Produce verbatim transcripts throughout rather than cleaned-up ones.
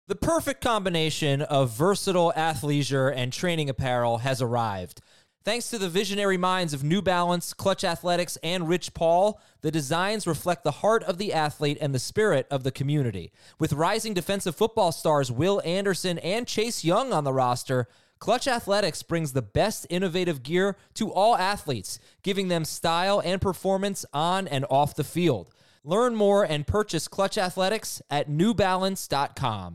The perfect combination of versatile athleisure and training apparel has arrived. Thanks to the visionary minds of New Balance, Clutch Athletics, and Rich Paul, the designs reflect the heart of the athlete and the spirit of the community. With rising defensive football stars Will Anderson and Chase Young on the roster, Clutch Athletics brings the best innovative gear to all athletes, giving them style and performance on and off the field. Learn more and purchase Clutch Athletics at new balance dot com.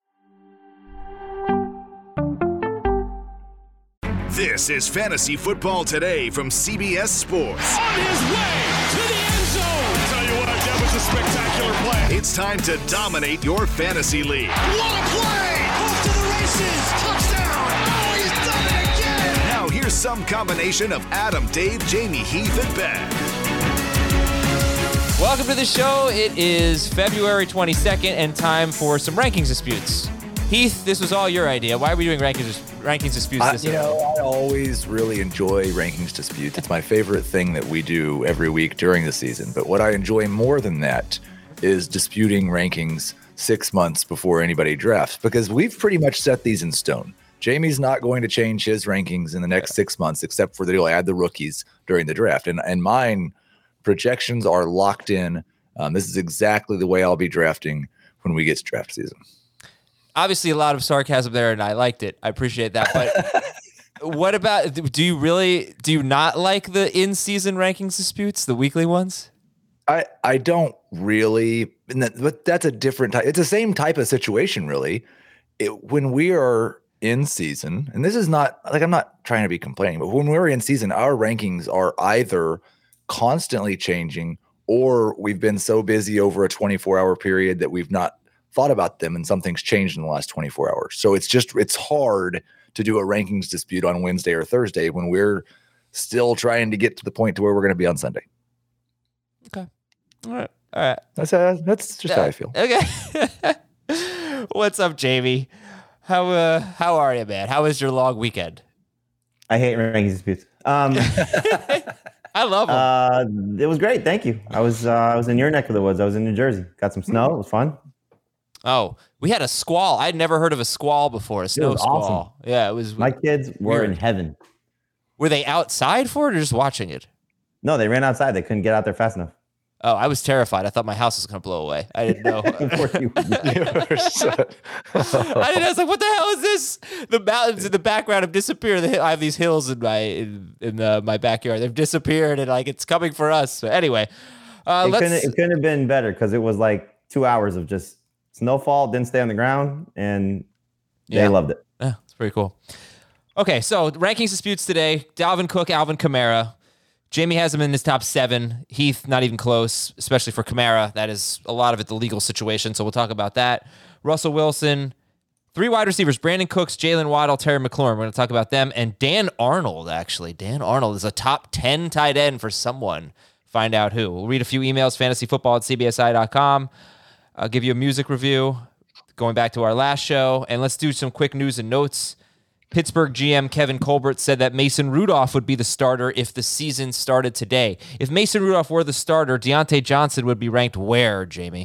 This is Fantasy Football Today from C B S Sports. On his way to the end zone. I'll tell you what, that was a spectacular play. It's time to dominate your fantasy league. What a play! Off to the races. Touchdown. Oh, he's done it again. Now here's some combination of Adam, Dave, Jamie, Heath, and Ben. Welcome to the show. It is February twenty-second and time for some rankings disputes. Heath, this was all your idea. Why are we doing rankings rankings disputes this I, You know, I always really enjoy rankings disputes. It's my favorite thing that we do every week during the season. But what I enjoy more than that is disputing rankings six months before anybody drafts, because we've pretty much set these in stone. Jamie's not going to change his rankings in the next six months, except for that he'll add the rookies during the draft. And and mine projections are locked in. Um, this is exactly the way I'll be drafting when we get to draft season. Obviously, a lot of sarcasm there, and I liked it. I appreciate that. But what about, do you really, do you not like the in-season rankings disputes, the weekly ones? I, I don't really, but that's a different type. It's the same type of situation, really. It, when we are in season, and this is not, like, I'm not trying to be complaining, but when we're in season, our rankings are either constantly changing, or we've been so busy over a twenty-four hour period that we've not thought about them and something's changed in the last twenty-four hours. So it's just, it's hard to do a rankings dispute on Wednesday or Thursday when we're still trying to get to the point to where we're going to be on Sunday. Okay. All right. All right. That's uh, that's just uh, how I feel. Okay. What's up, Jamie? How uh how are you, man? How was your long weekend? I hate rankings disputes. Um, I love them. Uh, it was great. Thank you. I was uh, I was in your neck of the woods. I was in New Jersey. Got some snow. It was fun. Oh, we had a squall. I'd never heard of a squall before. A snow squall. Awesome. Yeah, it was. My kids were weird. in heaven. Were they outside for it or just watching it? No, they ran outside. They couldn't get out there fast enough. Oh, I was terrified. I thought my house was going to blow away. I didn't know. Of course you I didn't. I was like, "What the hell is this?" The mountains in the background have disappeared. I have these hills in my in, in the, my backyard. They've disappeared, and like it's coming for us. So anyway, uh, it, let's. couldn't, it couldn't have been better because it was like two hours of just snowfall. Didn't stay on the ground, and they Yeah. loved it. Yeah, it's pretty cool. Okay, so rankings disputes today: Dalvin Cook, Alvin Kamara. Jamie has him in his top seven. Heath, not even close, especially for Kamara. That is a lot of it, the legal situation, so we'll talk about that. Russell Wilson, three wide receivers, Brandon Cooks, Jalen Waddle, Terry McLaurin. We're going to talk about them. And Dan Arnold, actually. Dan Arnold is a top ten tight end for someone. Find out who. We'll read a few emails, fantasyfootball at c b s i dot com. I'll give you a music review, going back to our last show. And let's do some quick news and notes. Pittsburgh G M Kevin Colbert said that Mason Rudolph would be the starter if the season started today. If Mason Rudolph were the starter, Deontay Johnson would be ranked where, Jamie?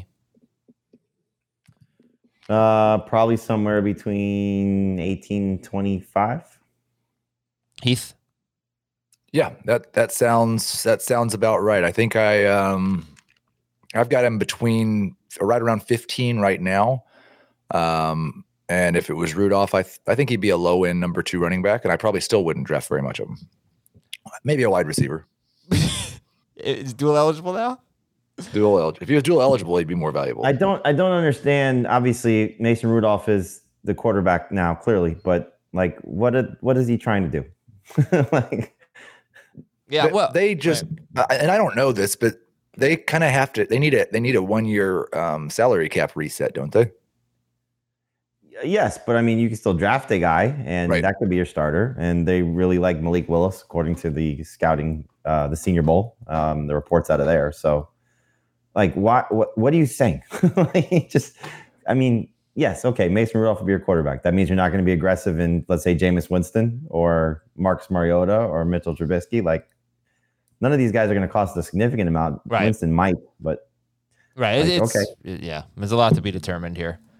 Uh, probably somewhere between eighteen and twenty-five. Heath? Yeah, that that sounds that sounds about right. I think I um I've got him between right around fifteen right now. Um And if it was Rudolph, I th- I think he'd be a low end number two running back, and I probably still wouldn't draft very much of him. Maybe a wide receiver. Is dual eligible now? Dual eligible. If he was dual eligible, he'd be more valuable. I don't I don't understand. Obviously, Mason Rudolph is the quarterback now, clearly, but like, what a, what is he trying to do? like, Yeah, But well, they just right. and I don't know this, but they kind of have to. They need a they need a one year um, salary cap reset, don't they? yes, but I mean, you can still draft a guy, and Right. that could be your starter. And they really like Malik Willis, according to the scouting, uh, the Senior Bowl, um, the reports out of there. So, like, what what what are you saying? like, just, I mean, yes, okay, Mason Rudolph will be your quarterback. That means you're not going to be aggressive in, let's say, Jameis Winston or Marcus Mariota or Mitchell Trubisky. Like, none of these guys are going to cost a significant amount. Right. Winston might, but right. like, It's, okay. Yeah, there's a lot to be determined here.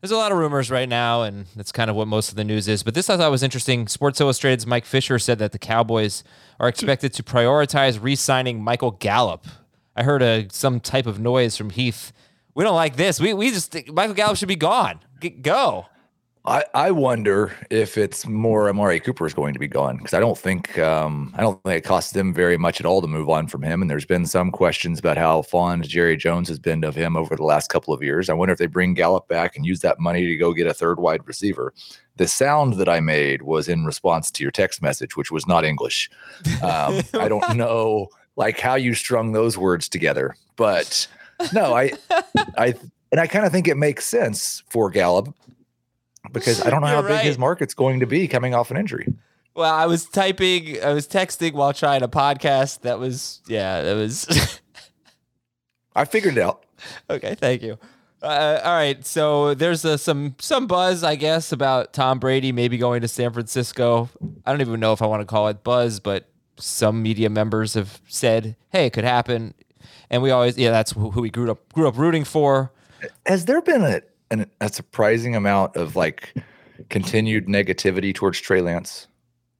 there's a lot of rumors right now, and that's kind of what most of the news is. But this I thought was interesting. Sports Illustrated's Mike Fisher said that the Cowboys are expected to prioritize re-signing Michael Gallup. I heard a some type of noise from Heath. We don't like this. We we just think Michael Gallup should be gone. G- go. I, I wonder if it's more Amari Cooper is going to be gone, because I don't think um, I don't think it costs them very much at all to move on from him. And there's been some questions about how fond Jerry Jones has been of him over the last couple of years. I wonder if they bring Gallup back and use that money to go get a third wide receiver. The sound that I made was in response to your text message, which was not English. Um, I don't know like how you strung those words together, but no, I I and I kind of think it makes sense for Gallup, because I don't know You're how big right. his market's going to be coming off an injury. Well, I was typing, I was texting while trying a podcast. That was, yeah, that was. I figured it out. Okay, thank you. Uh, all right, so there's uh, some some buzz, I guess, about Tom Brady maybe going to San Francisco. I don't even know if I want to call it buzz, but some media members have said, "Hey, it could happen," and we always, yeah, that's who we grew up grew up rooting for. Has there been a an, a surprising amount of like continued negativity towards Trey Lance?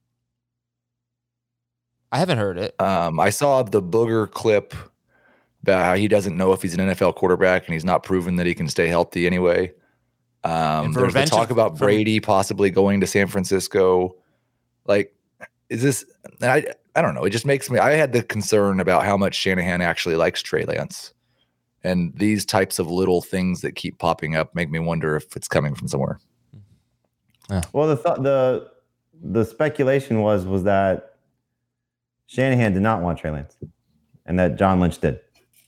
I haven't heard it. Um, I saw the Booger clip about how he doesn't know if he's an N F L quarterback and he's not proven that he can stay healthy anyway. Um, And for there's the revenge talk of- about from- Brady possibly going to San Francisco. Like, is this? I I don't know. It just makes me. I had the concern about how much Shanahan actually likes Trey Lance, and these types of little things that keep popping up make me wonder if it's coming from somewhere. Well, the th- the the speculation was was that Shanahan did not want Trey Lance, and that John Lynch did.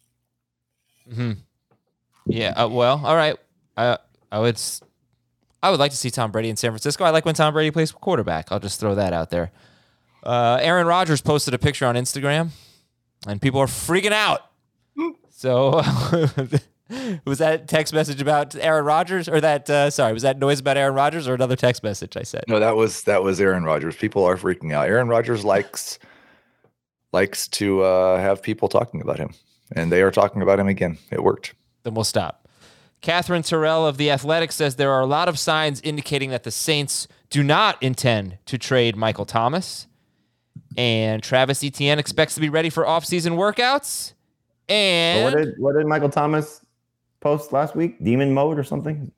Hmm. Yeah. Uh, well, all right. I I would s- I would like to see Tom Brady in San Francisco. I like when Tom Brady plays quarterback. I'll just throw that out there. Uh, Aaron Rodgers posted a picture on Instagram, and people are freaking out. So, was that text message about Aaron Rodgers, or that uh, sorry, was that noise about Aaron Rodgers, or another text message I said? No, that was that was Aaron Rodgers. People are freaking out. Aaron Rodgers likes likes to uh, have people talking about him, and they are talking about him again. It worked. Then we'll stop. Catherine Terrell of The Athletic says there are a lot of signs indicating that the Saints do not intend to trade Michael Thomas. And Travis Etienne expects to be ready for offseason workouts. But And what did what did Michael Thomas post last week? Demon mode or something?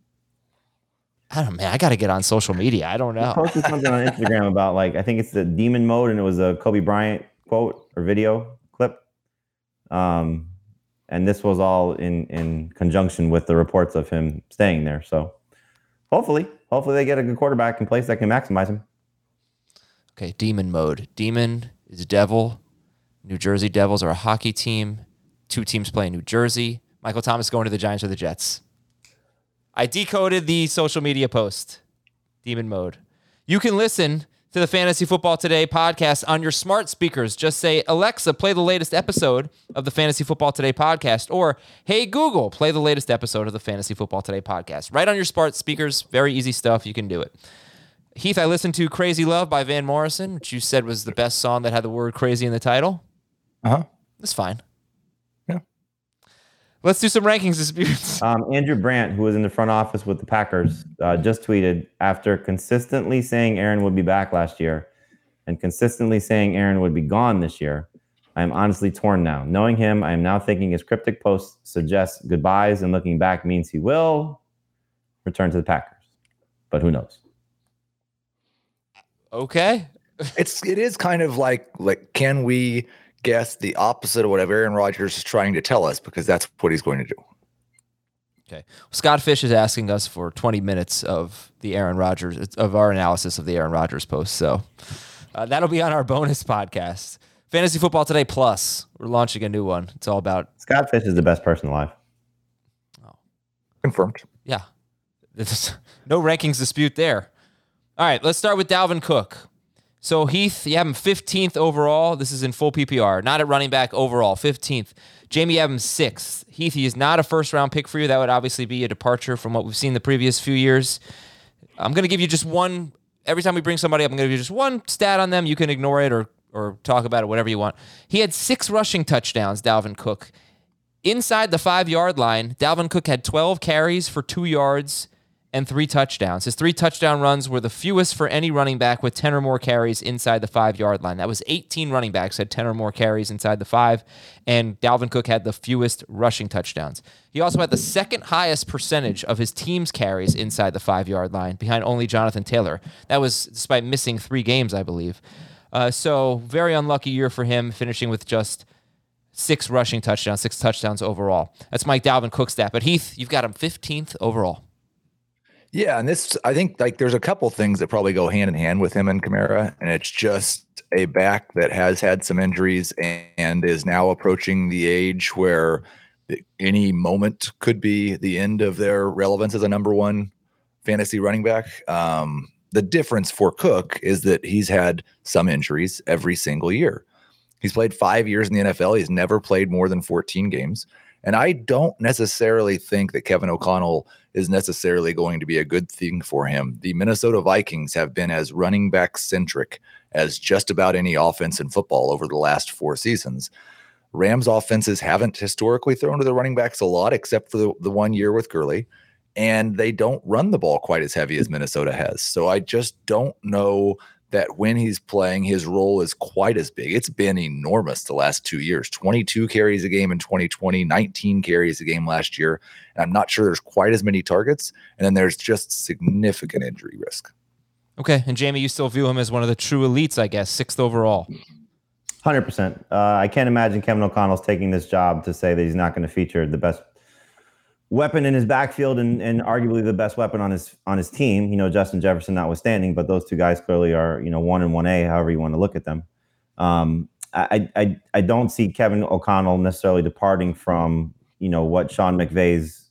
I don't man, I got to get on social media. I don't He know. posted something on Instagram about like I think it's the demon mode, and it was a Kobe Bryant quote or video clip. Um, and this was all in in conjunction with the reports of him staying there. So hopefully, hopefully they get a good quarterback in place that can maximize him. Okay, demon mode. Demon is devil. New Jersey Devils are a hockey team. Two teams play in New Jersey. Michael Thomas going to the Giants or the Jets. I decoded the social media post. Demon mode. You can listen to the Fantasy Football Today podcast on your smart speakers. Just say, Alexa, play the latest episode of the Fantasy Football Today podcast, or, hey, Google, play the latest episode of the Fantasy Football Today podcast. Right on your smart speakers. Very easy stuff. You can do it. Heath, I listened to Crazy Love by Van Morrison, which you said was the best song that had the word crazy in the title. Uh-huh. That's fine. Yeah. Let's do some rankings disputes. Um, Andrew Brandt, who was in the front office with the Packers, uh, just tweeted, after consistently saying Aaron would be back last year and consistently saying Aaron would be gone this year, I am honestly torn now. Knowing him, I am now thinking his cryptic post suggests goodbyes, and looking back means he will return to the Packers. But who knows? Okay. It's it is kind of like like can we guess the opposite of what Aaron Rodgers is trying to tell us, because that's what he's going to do. Okay. Scott Fish is asking us for twenty minutes of the Aaron Rodgers, of our analysis of the Aaron Rodgers post. So uh, that'll be on our bonus podcast. Fantasy Football Today Plus. We're launching a new one. It's all about, Scott Fish is the best person alive. Confirmed. yeah, there's no rankings dispute there. All right, let's start with Dalvin Cook. So Heath, you have him fifteenth overall. This is in full P P R, not at running back overall, fifteenth. Jamie, you have him sixth. Heath, he is not a first-round pick for you. That would obviously be a departure from what we've seen the previous few years. I'm going to give you just one. Every time we bring somebody up, I'm going to give you just one stat on them. You can ignore it or or talk about it, whatever you want. He had six rushing touchdowns, Dalvin Cook. Inside the five-yard line, Dalvin Cook had twelve carries for two yards and three touchdowns. His three touchdown runs were the fewest for any running back with ten or more carries inside the five-yard line. That was eighteen running backs had ten or more carries inside the five, and Dalvin Cook had the fewest rushing touchdowns. He also had the second highest percentage of his team's carries inside the five-yard line, behind only Jonathan Taylor. That was despite missing three games, I believe. Uh, so very unlucky year for him, finishing with just six rushing touchdowns, six touchdowns overall. That's Mike Dalvin Cook's stat. But Heath, you've got him fifteenth overall. Yeah, and this, I think, like, there's a couple things that probably go hand in hand with him and Kamara, and it's just a back that has had some injuries and, and is now approaching the age where any moment could be the end of their relevance as a number one fantasy running back. Um, the difference for Cook is that he's had some injuries every single year. He's played five years in the N F L. He's never played more than fourteen games. And I don't necessarily think that Kevin O'Connell is necessarily going to be a good thing for him. The Minnesota Vikings have been as running back centric as just about any offense in football over the last four seasons. Rams offenses haven't historically thrown to the running backs a lot, except for the, the one year with Gurley, and they don't run the ball quite as heavy as Minnesota has. So I just don't know that when he's playing, his role is quite as big. It's been enormous the last two years, twenty-two carries a game in twenty twenty, nineteen carries a game last year. And I'm not sure there's quite as many targets. And then there's just significant injury risk. Okay. And Jamie, you still view him as one of the true elites, I guess, sixth overall. one hundred percent. Uh, I can't imagine Kevin O'Connell's taking this job to say that he's not going to feature the best weapon in his backfield and, and arguably the best weapon on his on his team, you know, Justin Jefferson notwithstanding, but those two guys clearly are, you know, one and one A, however you want to look at them. Um, I, I I don't see Kevin O'Connell necessarily departing from, you know, what Sean McVay's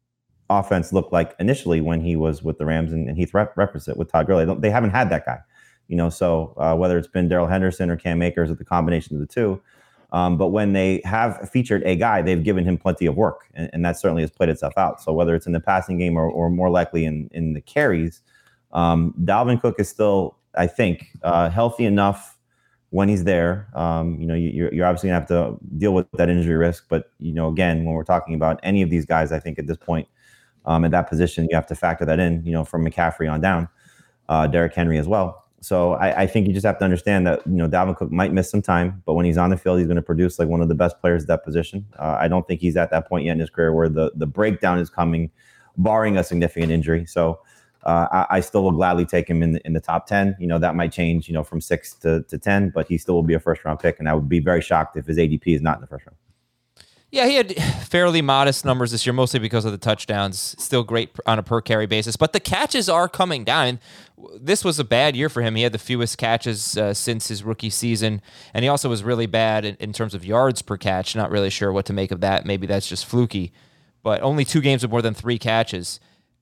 offense looked like initially when he was with the Rams, and, and Heath rep- referenced it with Todd Gurley. They, don't, they haven't had that guy, you know, so uh, whether it's been Darrell Henderson or Cam Akers, or the combination of the two. Um, but when they have featured a guy, they've given him plenty of work, and, and that certainly has played itself out. So whether it's in the passing game or, or more likely in, in the carries, um, Dalvin Cook is still, I think, uh, healthy enough when he's there. Um, you know, you, you're, you're obviously going to have to deal with that injury risk. But, you know, again, when we're talking about any of these guys, I think at this point, um, at that position, you have to factor that in, you know, from McCaffrey on down, uh, Derrick Henry as well. So I, I think you just have to understand that, you know, Dalvin Cook might miss some time, but when he's on the field, he's going to produce like one of the best players at that position. Uh, I don't think he's at that point yet in his career where the, the breakdown is coming, barring a significant injury. So uh, I, I still will gladly take him in the, in the top ten. You know, that might change, you know, from six to, to ten, but he still will be a first round pick. And I would be very shocked if his A D P is not in the first round. Yeah, he had fairly modest numbers this year, mostly because of the touchdowns. Still great on a per carry basis, but the catches are coming down. This was a bad year for him. He had the fewest catches uh, since his rookie season, and he also was really bad in, in terms of yards per catch. Not really sure what to make of that. Maybe that's just fluky, but only two games with more than three catches.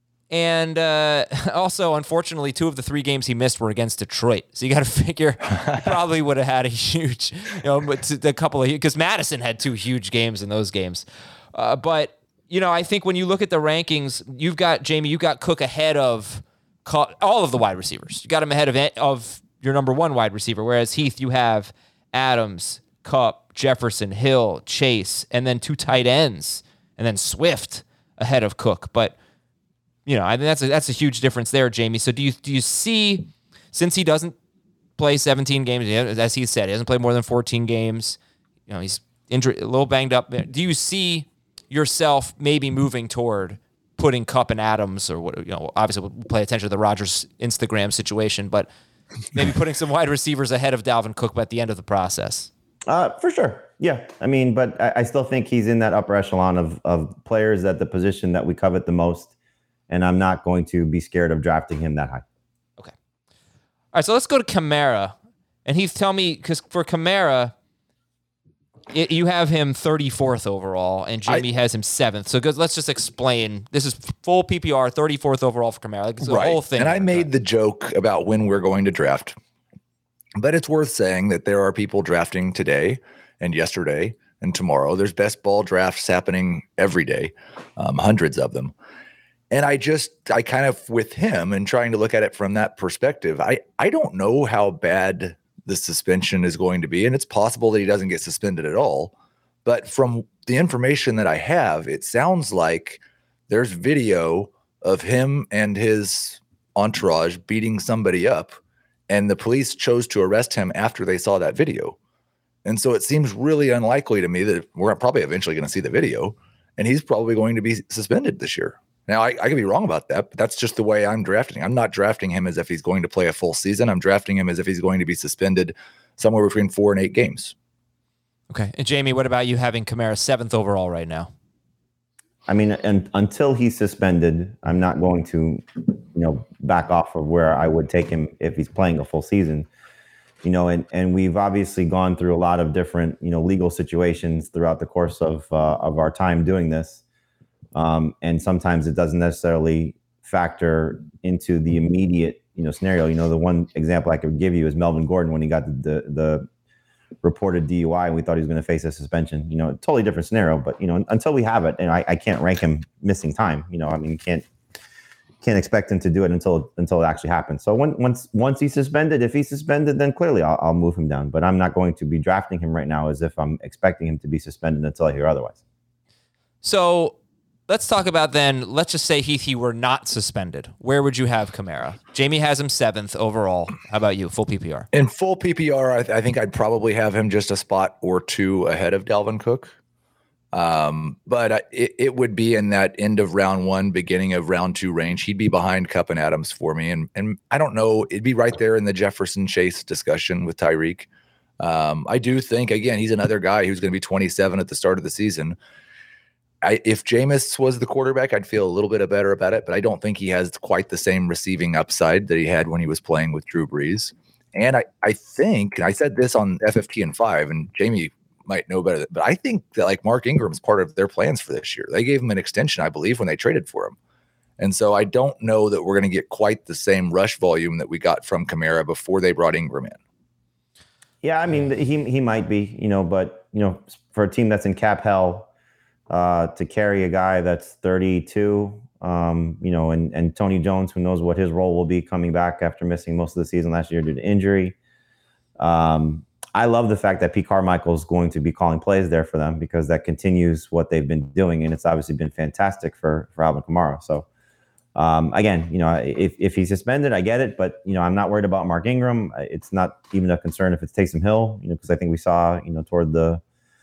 And uh, also, unfortunately, two of the three games he missed were against Detroit. So you got to figure he probably would have had a huge, you know, a couple of, because Madison had two huge games in those games. Uh, but, you know, I think when you look at the rankings, you've got, Jamie, you've got Cook ahead of all of the wide receivers. You got him ahead of of your number one wide receiver, whereas Heath, you have Adams, Kupp, Jefferson, Hill, Chase, and then two tight ends, and then Swift ahead of Cook. But you know, I think that's a, that's a huge difference there, Jamie. So do you do you see, since he doesn't play seventeen games, as he said, he hasn't played more than fourteen games, you know, he's injured, a little banged up. Do you see yourself maybe moving toward putting Kupp and Adams, or what, you know, obviously we'll pay attention to the Rodgers Instagram situation, but maybe putting some wide receivers ahead of Dalvin Cook at the end of the process? Uh, for sure. Yeah. I mean, but I, I still think he's in that upper echelon of of players at the position that we covet the most. And I'm not going to be scared of drafting him that high. Okay. All right, so let's go to Kamara. And Heath, tell me, because for Kamara, it, you have him thirty-fourth overall, and Jamie I, has him seventh. So let's just explain. This is full P P R, thirty-fourth overall for Kamara. Like, it's right. the whole thing. And I made the joke about when we're going to draft. But it's worth saying that there are people drafting today and yesterday and tomorrow. There's best ball drafts happening every day, um, hundreds of them. And I just, I kind of, with him and trying to look at it from that perspective, I, I don't know how bad the suspension is going to be. And it's possible that he doesn't get suspended at all. But from the information that I have, it sounds like there's video of him and his entourage beating somebody up, and the police chose to arrest him after they saw that video. And so it seems really unlikely to me that we're probably eventually going to see the video, and he's probably going to be suspended this year. Now, I, I could be wrong about that, but that's just the way I'm drafting. I'm not drafting him as if he's going to play a full season. I'm drafting him as if he's going to be suspended somewhere between four and eight games. Okay. And Jamie, what about you having Kamara seventh overall right now? I mean, and until he's suspended, I'm not going to, you know, back off of where I would take him if he's playing a full season. You know, and, and we've obviously gone through a lot of different, you know, legal situations throughout the course of uh, of our time doing this. Um, and sometimes it doesn't necessarily factor into the immediate, you know, scenario. You know, the one example I could give you is Melvin Gordon when he got the the, the reported D U I and we thought he was going to face a suspension. You know, totally different scenario. But, you know, until we have it, and I, I can't rank him missing time. You know, I mean, you can't can't expect him to do it until until it actually happens. So when, once once he's suspended, if he's suspended, then clearly I'll, I'll move him down. But I'm not going to be drafting him right now as if I'm expecting him to be suspended until I hear otherwise. So let's talk about then, let's just say Heath, he were not suspended. Where would you have Kamara? Jamie has him seventh overall. How about you? Full P P R. In full P P R, I, th- I think I'd probably have him just a spot or two ahead of Dalvin Cook. Um, but I, it, it would be in that end of round one, beginning of round two range. He'd be behind Kupp and Adams for me. And and I don't know, it'd be right there in the Jefferson Chase discussion with Tyreek. Um, I do think, again, he's another guy who's going to be twenty-seven at the start of the season. I, if Jameis was the quarterback, I'd feel a little bit better about it, but I don't think he has quite the same receiving upside that he had when he was playing with Drew Brees. And I, I think, and I said this on F F T and five, and Jamie might know better, but I think that like Mark Ingram's part of their plans for this year. They gave him an extension, I believe, when they traded for him. And so I don't know that we're going to get quite the same rush volume that we got from Kamara before they brought Ingram in. Yeah, I mean, he he might be, you know, but, you know, for a team that's in cap hell, uh, to carry a guy that's thirty-two, um, you know, and, and Tony Jones, who knows what his role will be coming back after missing most of the season last year due to injury. Um, I love the fact that Pete Carmichael is going to be calling plays there for them because that continues what they've been doing, and it's obviously been fantastic for for Alvin Kamara. So, um, again, you know, if if he's suspended, I get it, but you know, I'm not worried about Mark Ingram. It's not even a concern if it's Taysom Hill, you know, because I think we saw, you know, toward the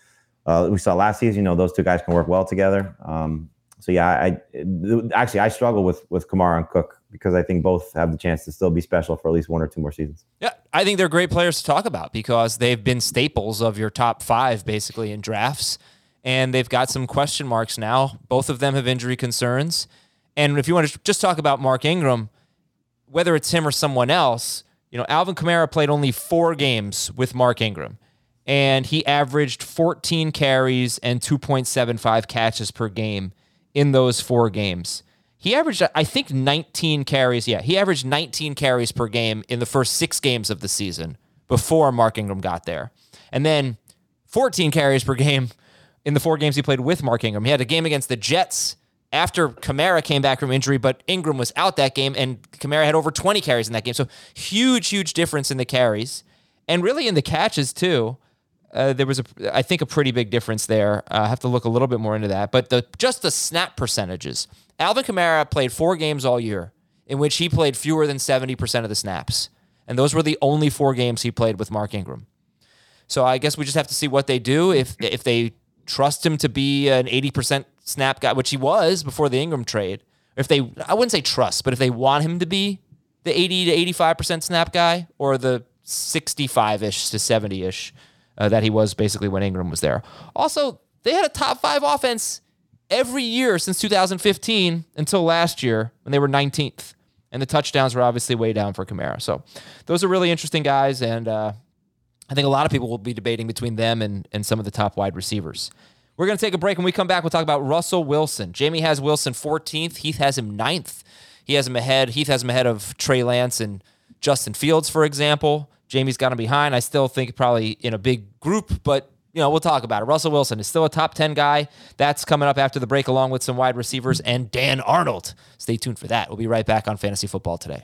uh, we saw last season, you know, those two guys can work well together. Um, so yeah, I actually I struggle with with Kamara and Cook because I think both have the chance to still be special for at least one or two more seasons. Yeah, I think they're great players to talk about because they've been staples of your top five basically in drafts, and they've got some question marks now. Both of them have injury concerns. And if you want to just talk about Mark Ingram, whether it's him or someone else, you know, Alvin Kamara played only four games with Mark Ingram, and he averaged fourteen carries and two point seven five catches per game in those four games. He averaged, I think, nineteen carries. Yeah, he averaged nineteen carries per game in the first six games of the season before Mark Ingram got there. And then fourteen carries per game in the four games he played with Mark Ingram. He had a game against the Jets after Kamara came back from injury, but Ingram was out that game, and Kamara had over twenty carries in that game. So huge, huge difference in the carries. And really in the catches, too. Uh, there was, a, I think, a pretty big difference there. Uh, I have to look a little bit more into that. But the just the snap percentages. Alvin Kamara played four games all year in which he played fewer than seventy percent of the snaps. And those were the only four games he played with Mark Ingram. So I guess we just have to see what they do. If if they trust him to be an eighty percent snap guy, which he was before the Ingram trade. If they, I wouldn't say trust, but if they want him to be the eighty to eighty-five percent snap guy or the sixty-five-ish to seventy-ish uh, that he was basically when Ingram was there. Also, they had a top five offense every year since two thousand fifteen until last year when they were nineteenth. And the touchdowns were obviously way down for Kamara. So those are really interesting guys. And uh, I think a lot of people will be debating between them and, and some of the top wide receivers. We're going to take a break. When we come back, we'll talk about Russell Wilson. Jamie has Wilson fourteenth. Heath has him ninth. He has him ahead. Heath has him ahead of Trey Lance and Justin Fields, for example. Jamie's got him behind. I still think probably in a big group, but you know, we'll talk about it. Russell Wilson is still a top ten guy. That's coming up after the break, along with some wide receivers and Dan Arnold. Stay tuned for that. We'll be right back on Fantasy Football Today.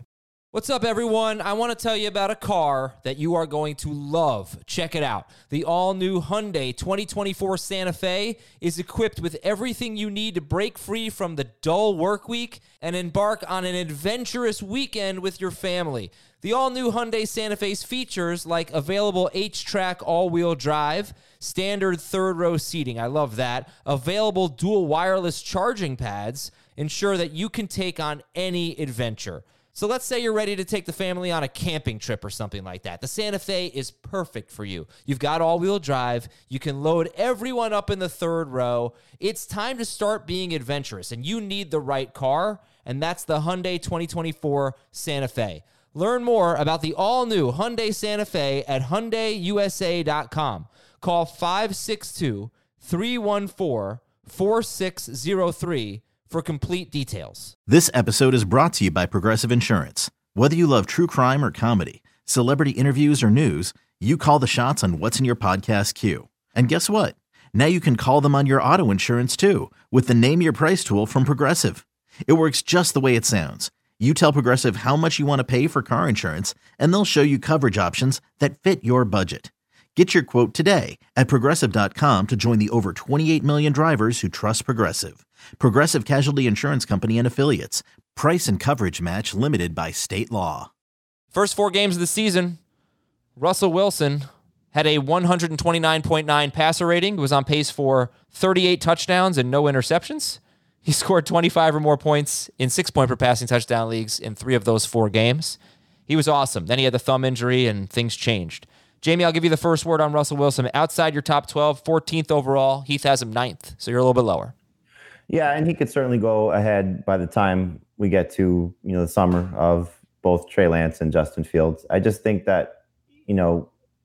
What's up, everyone? I want to tell you about a car that you are going to love. Check it out. The all-new Hyundai twenty twenty-four Santa Fe is equipped with everything you need to break free from the dull work week and embark on an adventurous weekend with your family. The all-new Hyundai Santa Fe's features like available H-Track all-wheel drive, standard third-row seating, I love that, available dual wireless charging pads, ensure that you can take on any adventure. So let's say you're ready to take the family on a camping trip or something like that. The Santa Fe is perfect for you. You've got all-wheel drive. You can load everyone up in the third row. It's time to start being adventurous, and you need the right car, and that's the Hyundai twenty twenty-four Santa Fe. Learn more about the all-new Hyundai Santa Fe at Hyundai U S A dot com. Call five six two, three one four, four six zero three for complete details. This episode is brought to you by Progressive Insurance. Whether you love true crime or comedy, celebrity interviews or news, you call the shots on what's in your podcast queue. And guess what? Now you can call them on your auto insurance too with the Name Your Price tool from Progressive. It works just the way it sounds. You tell Progressive how much you want to pay for car insurance, and they'll show you coverage options that fit your budget. Get your quote today at Progressive dot com to join the over twenty-eight million drivers who trust Progressive. Progressive Casualty Insurance Company and Affiliates. Price and coverage match limited by state law. First four games of the season, Russell Wilson had a one twenty-nine point nine passer rating, was on pace for thirty-eight touchdowns and no interceptions. He scored twenty-five or more points in six-point per passing touchdown leagues in three of those four games. He was awesome. Then he had the thumb injury and things changed. Jamie, I'll give you the first word on Russell Wilson. Outside your top twelve, fourteenth overall. Heath has him ninth, so you're a little bit lower. Yeah, and he could certainly go ahead by the time we get to, you know, the summer of both Trey Lance and Justin Fields. I just think that, you know,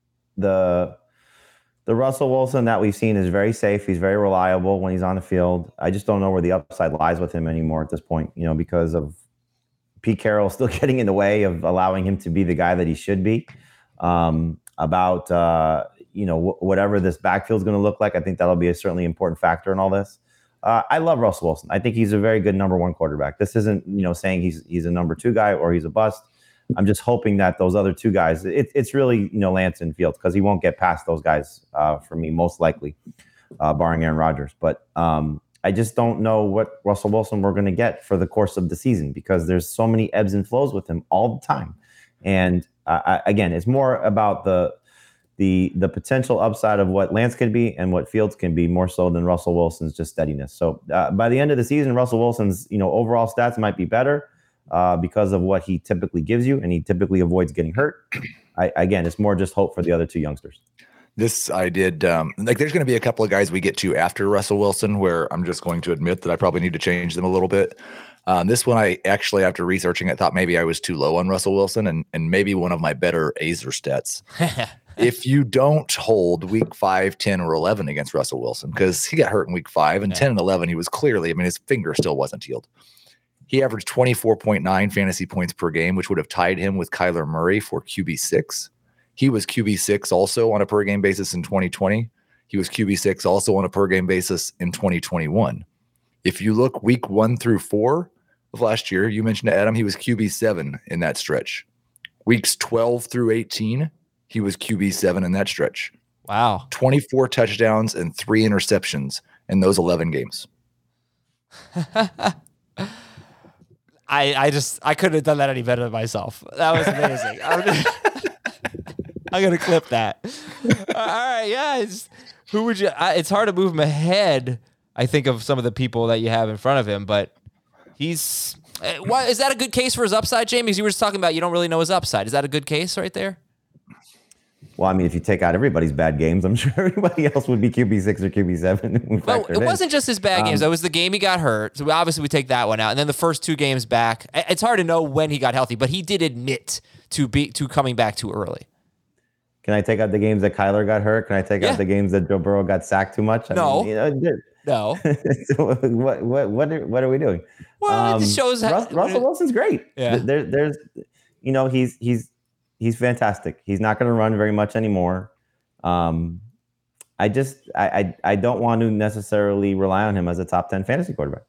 the the Russell Wilson that we've seen is very safe. He's very reliable when he's on the field. I just don't know where the upside lies with him anymore at this point, you know, because of Pete Carroll still getting in the way of allowing him to be the guy that he should be. Um, about, uh, you know, w- whatever this backfield is going to look like. I think that'll be a certainly important factor in all this. Uh, I love Russell Wilson. I think he's a very good number one quarterback. This isn't, you know, saying he's he's a number two guy or he's a bust. I'm just hoping that those other two guys, it, it's really, you know, Lance and Fields, because he won't get past those guys uh, for me, most likely, uh, barring Aaron Rodgers. But um, I just don't know what Russell Wilson we're going to get for the course of the season, because there's so many ebbs and flows with him all the time. And Uh, again, it's more about the the the potential upside of what Lance can be and what Fields can be, more so than Russell Wilson's just steadiness. So uh, by the end of the season, Russell Wilson's, you know, overall stats might be better uh, because of what he typically gives you, and he typically avoids getting hurt. I, again, it's more just hope for the other two youngsters. This I did um, like. There's going to be a couple of guys we get to after Russell Wilson where I'm just going to admit that I probably need to change them a little bit. Um, this one, I actually, after researching it, thought maybe I was too low on Russell Wilson, and and maybe one of my better Azer stats. If you don't hold week five, ten, or eleven against Russell Wilson, because he got hurt in week five, and yeah. ten and eleven, he was clearly, I mean, his finger still wasn't healed. He averaged twenty-four point nine fantasy points per game, which would have tied him with Kyler Murray for Q B six. He was Q B six also on a per game basis in twenty twenty. He was Q B six also on a per game basis in twenty twenty-one. If you look week one through four of last year, you mentioned Adam, he was Q B seven in that stretch. Weeks twelve through eighteen, he was Q B seven in that stretch. Wow. twenty-four touchdowns and three interceptions in those eleven games. I I just, I couldn't have done that any better than myself. That was amazing. I'm gonna, I'm gonna clip that. All right, yeah. It's, who would you, I, it's hard to move him ahead, I think, of some of the people that you have in front of him, but he's, why is that a good case for his upside, Jamie? Because you were just talking about you don't really know his upside. Is that a good case right there? Well, I mean, if you take out everybody's bad games, I'm sure everybody else would be Q B six or Q B seven. Well, it wasn't just his bad games. Um, it was the game he got hurt. So obviously we take that one out. And then the first two games back, it's hard to know when he got healthy, but he did admit to be to coming back too early. Can I take out the games that Kyler got hurt? Can I take yeah. out the games that Joe Burrow got sacked too much? I no. mean, you know, no. So what, what, what, are, what are we doing? Well, um, it just shows how, Russ, Russell Wilson's great. Yeah. There, there's, you know, he's, he's, he's fantastic. He's not going to run very much anymore. Um, I just I, I I don't want to necessarily rely on him as a top ten fantasy quarterback.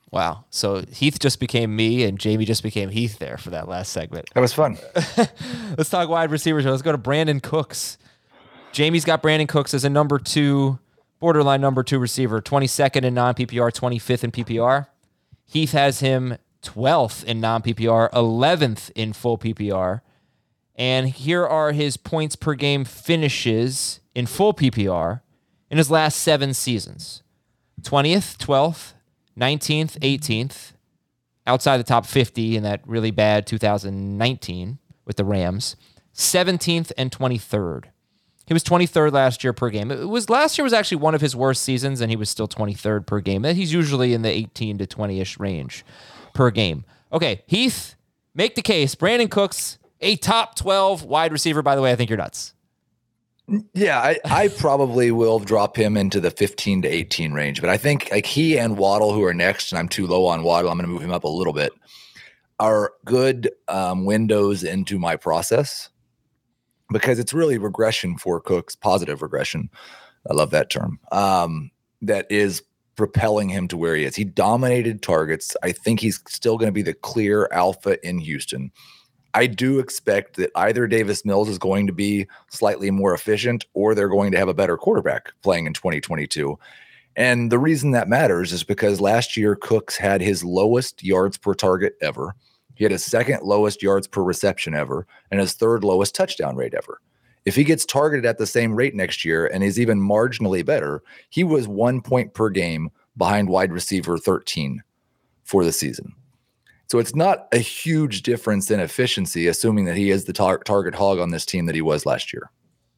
Wow. So Heath just became me and Jamie just became Heath there for that last segment. That was fun. Let's talk wide receivers. Let's go to Brandon Cooks. Jamie's got Brandon Cooks as a number two, borderline number two receiver, twenty-second in non-P P R, twenty-fifth in P P R. Heath has him twelfth in non-P P R, eleventh in full P P R. And here are his points per game finishes in full P P R in his last seven seasons. twentieth, twelfth, nineteenth, eighteenth, outside the top fifty in that really bad two thousand nineteen with the Rams, seventeenth and twenty-third. He was twenty-third last year per game. It was last year was actually one of his worst seasons, and he was still twenty-third per game. He's usually in the eighteen to twenty-ish range per game. Okay, Heath, make the case. Brandon Cooks, a top twelve wide receiver. By the way, I think you're nuts. Yeah, I, I probably will drop him into the fifteen to eighteen range, but I think like he and Waddle, who are next, and I'm too low on Waddle, I'm going to move him up a little bit, are good um, windows into my process because it's really regression for Cooks, positive regression. I love that term. Um, that is propelling him to where he is. He dominated targets. I think he's still going to be the clear alpha in Houston. I do expect that either Davis Mills is going to be slightly more efficient or they're going to have a better quarterback playing in twenty twenty-two. And the reason that matters is because last year Cooks had his lowest yards per target ever. He had his second lowest yards per reception ever and his third lowest touchdown rate ever. If he gets targeted at the same rate next year and is even marginally better, he was one point per game behind wide receiver thirteen for the season. So it's not a huge difference in efficiency, assuming that he is the tar- target hog on this team that he was last year.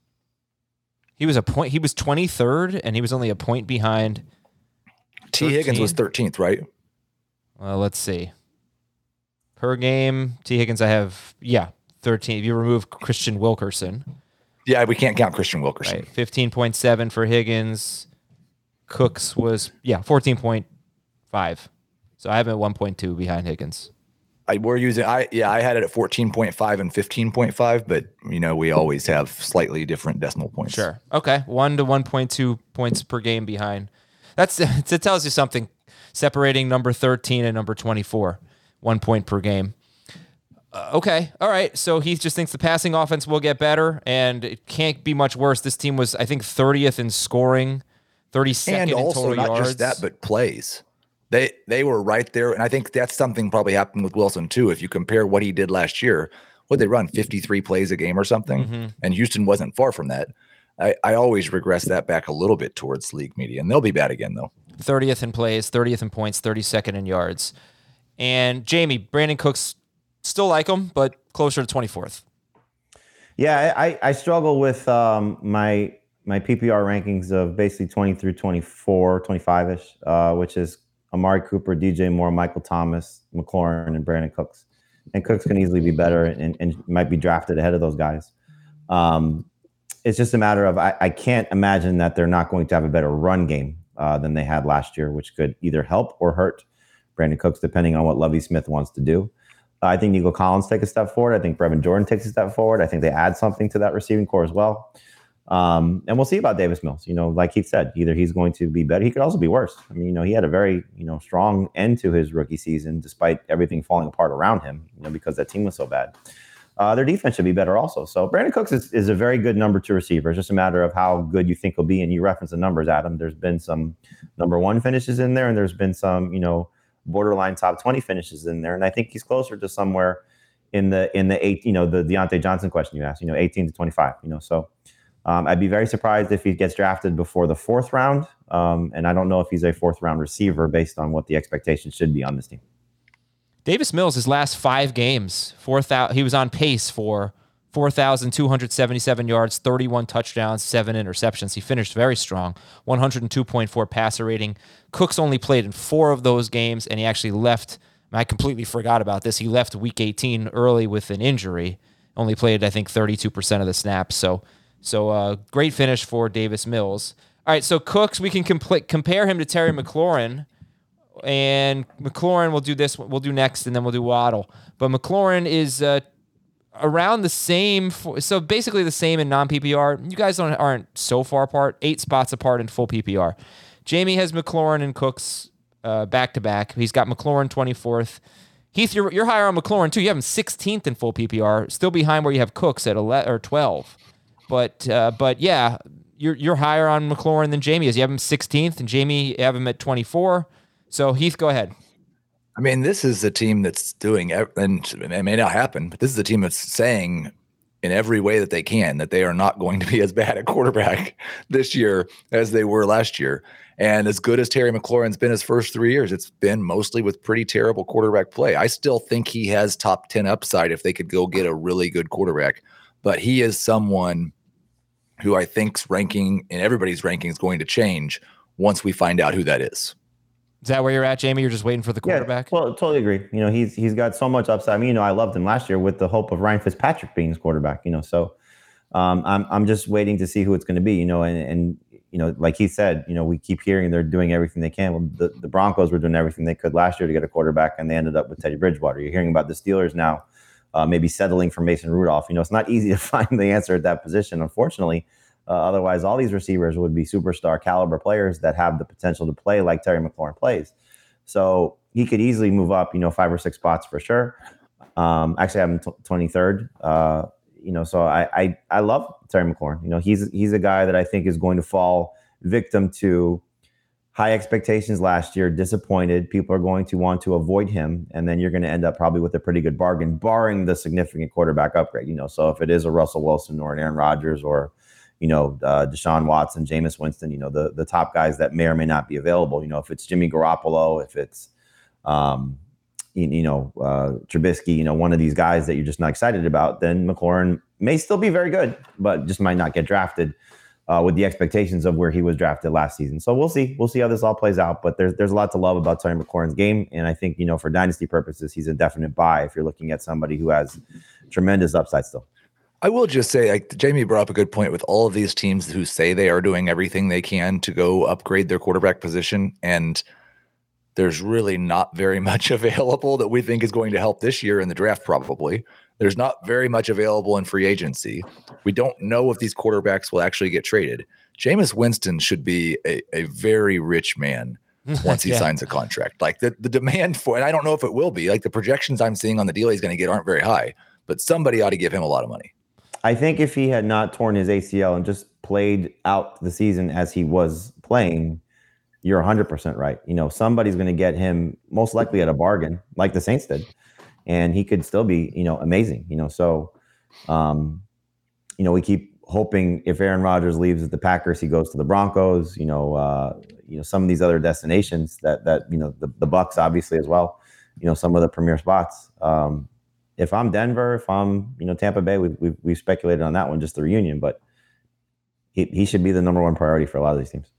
He was a point. He was twenty-third, and he was only a point behind. T. Higgins was thirteenth, right? Well, let's see. Per game, T. Higgins, I have, yeah, thirteen. If you remove Christian Wilkerson. Yeah, we can't count Christian Wilkerson. Right, fifteen point seven for Higgins. Cooks was, yeah, fourteen point five. So I have him at one point two behind Higgins. I, we're using, I yeah, I had it at fourteen point five and fifteen point five, but, you know, we always have slightly different decimal points. Sure. Okay. one to one point two points per game behind. That's It tells you something, separating number thirteen and number twenty-four. One point per game. Uh, okay. All right. So Heath just thinks the passing offense will get better, and it can't be much worse. This team was, I think, thirtieth in scoring, thirty-second and in also total not yards. just that, but plays. They they were right there, and I think that's something probably happened with Wilson too. If you compare what he did last year, what they run fifty-three plays a game or something, Mm-hmm. and Houston wasn't far from that. I, I always regress that back a little bit towards league median. They'll be bad again though. thirtieth in plays, thirtieth in points, thirty-second in yards. And Jamie, Brandon Cooks, still like him, but closer to twenty-fourth. Yeah, I, I struggle with um, my my P P R rankings of basically twenty through twenty-four, twenty-five-ish, uh, which is Amari Cooper, D J Moore, Michael Thomas, McLaurin, and Brandon Cooks. And Cooks can easily be better and, and might be drafted ahead of those guys. Um, it's just a matter of I, I can't imagine that they're not going to have a better run game uh, than they had last year, which could either help or hurt Brandon Cooks, depending on what Lovie Smith wants to do. Uh, I think Nico Collins take a step forward. I think Brevin Jordan takes a step forward. I think they add something to that receiving core as well. Um, and we'll see about Davis Mills. You know, like he said, either he's going to be better. He could also be worse. I mean, you know, he had a very, you know, strong end to his rookie season, despite everything falling apart around him, you know, because that team was so bad. Uh, their defense should be better also. So Brandon Cooks is, is a very good number two receiver. It's just a matter of how good you think he'll be. And you reference the numbers, Adam. There's been some number one finishes in there, and there's been some, you know, borderline top twenty finishes in there. And I think he's closer to somewhere in the, in the eight, you know, the Deontay Johnson question you asked, you know, eighteen to twenty-five, you know, so um, I'd be very surprised if he gets drafted before the fourth round. Um, and I don't know if he's a fourth round receiver based on what the expectation should be on this team. Davis Mills, his last five games, four thousand, he was on pace for four thousand two hundred seventy-seven yards, thirty-one touchdowns, seven interceptions. He finished very strong, one oh two point four passer rating. Cooks only played in four of those games, and he actually left. I completely forgot about this. He left week eighteen early with an injury. Only played, I think, thirty-two percent of the snaps. So, so uh, great finish for Davis Mills. All right, so Cooks, we can compl- compare him to Terry McLaurin. And McLaurin, we'll do this, we'll do next, and then we'll do Waddle. But McLaurin is uh, around the same, for, so basically the same in non-P P R. You guys don't, aren't so far apart, eight spots apart in full P P R. Jamie has McLaurin and Cooks uh, back-to-back. He's got McLaurin twenty-fourth. Heath, you're, you're higher on McLaurin, too. You have him sixteenth in full P P R, still behind where you have Cooks at eleven or twelve. But, uh, but yeah, you're you're higher on McLaurin than Jamie is. You have him sixteenth, and Jamie, you have him at twenty-four. So, Heath, go ahead. I mean, this is a team that's doing, and it may not happen, but this is a team that's saying in every way that they can that they are not going to be as bad at quarterback this year as they were last year. And as good as Terry McLaurin's been his first three years, it's been mostly with pretty terrible quarterback play. I still think he has top ten upside if they could go get a really good quarterback. But he is someone who I think's ranking in everybody's ranking is going to change once we find out who that is. Is that where you're at, Jamie? You're just waiting for the quarterback? Yeah, well, totally agree. You know, he's he's got so much upside. I mean, you know, I loved him last year with the hope of Ryan Fitzpatrick being his quarterback, you know. So um, I'm I'm just waiting to see who it's going to be, you know, and, and you know, like he said, you know, we keep hearing they're doing everything they can. Well, the, the Broncos were doing everything they could last year to get a quarterback, and they ended up with Teddy Bridgewater. You're hearing about the Steelers now, uh, maybe settling for Mason Rudolph. You know, it's not easy to find the answer at that position, unfortunately. Uh, otherwise, all these receivers would be superstar caliber players that have the potential to play like Terry McLaurin plays. So he could easily move up, you know, five or six spots for sure. Um, actually, I'm t- twenty-third. Uh, you know, so I, I I love Terry McLaurin. You know, he's he's a guy that I think is going to fall victim to high expectations last year, disappointed. People are going to want to avoid him, and then you're going to end up probably with a pretty good bargain, barring the significant quarterback upgrade. You know, so if it is a Russell Wilson or an Aaron Rodgers or you know, uh, Deshaun Watson, Jameis Winston, you know, the the top guys that may or may not be available. You know, if it's Jimmy Garoppolo, if it's, um, you, you know, uh, Trubisky, you know, one of these guys that you're just not excited about, then McLaurin may still be very good, but just might not get drafted uh, with the expectations of where he was drafted last season. So we'll see. We'll see how this all plays out. But there's there's a lot to love about Terry McLaurin's game. And I think, you know, for dynasty purposes, he's a definite buy if you're looking at somebody who has tremendous upside still. I will just say, like Jamie brought up a good point with all of these teams who say they are doing everything they can to go upgrade their quarterback position. And there's really not very much available that we think is going to help this year in the draft, probably. There's not very much available in free agency. We don't know if these quarterbacks will actually get traded. Jameis Winston should be a, a very rich man once he yeah. signs a contract. Like the, the demand for, and I don't know if it will be, like the projections I'm seeing on the deal he's going to get aren't very high, but somebody ought to give him a lot of money. I think if he had not torn his A C L and just played out the season as he was playing, you're one hundred percent right. You know, somebody's going to get him most likely at a bargain like the Saints did, and he could still be, you know, amazing. You know, so, um, you know, we keep hoping if Aaron Rodgers leaves at the Packers, he goes to the Broncos, you know, uh, you know, some of these other destinations that, that, you know, the, the Bucs obviously as well, you know, some of the premier spots. Um, If I'm Denver, if I'm, you know, Tampa Bay, we've, we've, we've speculated on that one, just the reunion, but he, he should be the number one priority for a lot of these teams.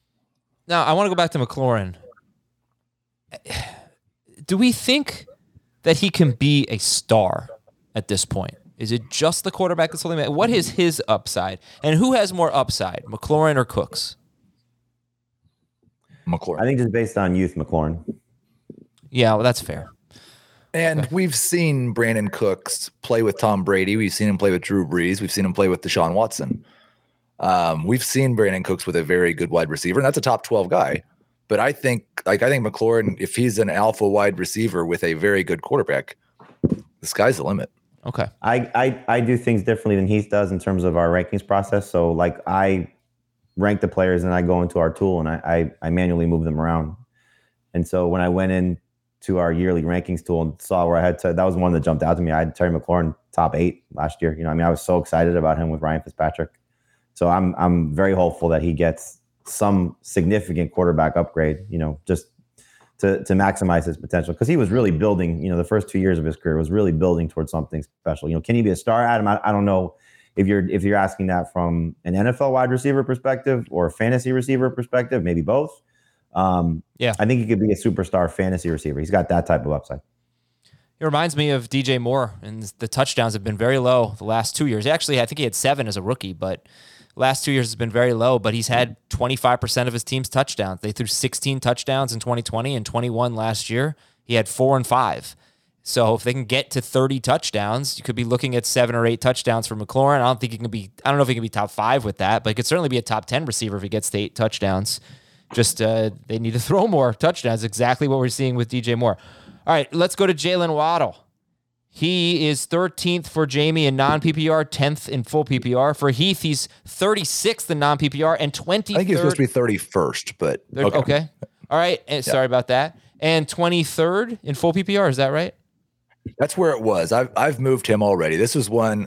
Now, I want to go back to McLaurin. Do we think that he can be a star at this point? Is it just the quarterback that's holding him? What is his upside? And who has more upside, McLaurin or Cooks? McLaurin. I think just based on youth, McLaurin. Yeah, well, that's fair. And we've seen Brandon Cooks play with Tom Brady. We've seen him play with Drew Brees. We've seen him play with Deshaun Watson. Um, we've seen Brandon Cooks with a very good wide receiver, and that's a top twelve guy. But I think, like I think McLaurin, if he's an alpha wide receiver with a very good quarterback, the sky's the limit. Okay. I, I, I do things differently than Heath does in terms of our rankings process. So, like, I rank the players, and I go into our tool, and I, I, I manually move them around. And so when I went in to our yearly rankings tool and saw where I had to, that was one that jumped out to me. I had Terry McLaurin top eight last year. You know, I mean, I was so excited about him with Ryan Fitzpatrick. So I'm, I'm very hopeful that he gets some significant quarterback upgrade, you know, just to, to maximize his potential. Cause he was really building, you know, the first two years of his career was really building towards something special. You know, can he be a star, Adam? I, I don't know if you're, if you're asking that from an N F L wide receiver perspective or a fantasy receiver perspective, maybe both. Um, yeah, I think he could be a superstar fantasy receiver. He's got that type of upside. It reminds me of D J Moore, and the touchdowns have been very low the last two years. Actually, I think he had seven as a rookie, but last two years has been very low, but he's had twenty-five percent of his team's touchdowns. They threw sixteen touchdowns in twenty twenty and twenty-one last year. He had four and five. So if they can get to thirty touchdowns, you could be looking at seven or eight touchdowns for McLaurin. I don't think he can be, I don't know if he can be top five with that, but he could certainly be a top ten receiver if he gets to eight touchdowns. Just uh, they need to throw more touchdowns. Exactly what we're seeing with D J Moore. All right, let's go to Jalen Waddle. He is thirteenth for Jamie in non-P P R, tenth in full P P R. For Heath, he's thirty-sixth in non-P P R and twenty-third. I think he's supposed to be thirty-first, but okay. okay. All right. And, yeah. Sorry about that. And twenty-third in full P P R. Is that right? That's where it was. I've I've moved him already. This was one.